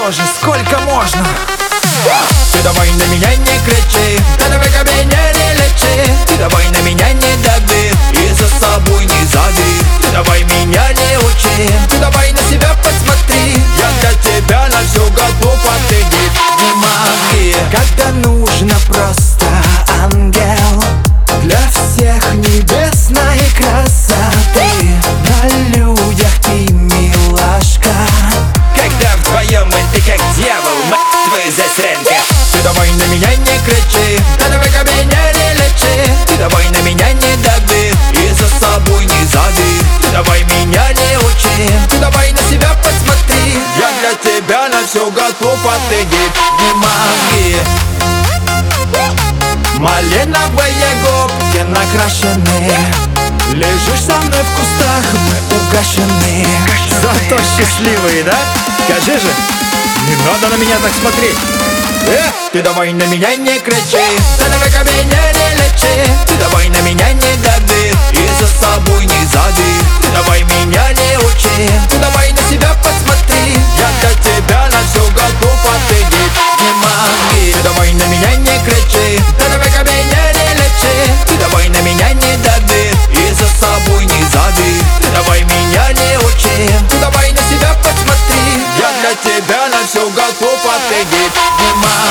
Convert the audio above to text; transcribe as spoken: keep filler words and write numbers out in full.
тоже, сколько можно? Ты давай на меня не кричи, ты давай ко мне не лечи. Ты давай на меня не дави и за собой не зови. Ты давай меня не учи, ты давай на себя посмотри. Я для тебя на все готов, а ты не могу. Когда нужно просто ангел для всех небесной красоты. На людях ты милашка, когда вдвоем мы ты как дьявол, мать твою засранка. Ты давай на меня не кричи, ты давай ко мне не лечи. Ты давай на меня не дави и за собой не зови. Ты давай меня не учи, ты давай на себя посмотри. Я для тебя на все готов, а ты не могу. малиновые губки накрашены, лежишь со мной в кустах, мы угощены. Зато счастливые, да? Скажи же, не надо на меня так смотреть. э, Ты давай на меня не кричи, ты давай ко мне не лечи. Ты давай на меня не дави и за собой не зови. Ты давай меня не учи, ты давай на себя посмотри. Я для тебя на все готов, а ты не могу. Ты давай на меня не кричи, ты давай ко мне не лечи. Ты давай на меня не дави и за собой не зови. Ты давай меня не учи, ты давай на себя посмотри. Я для тебя на все готов, а ты не могу.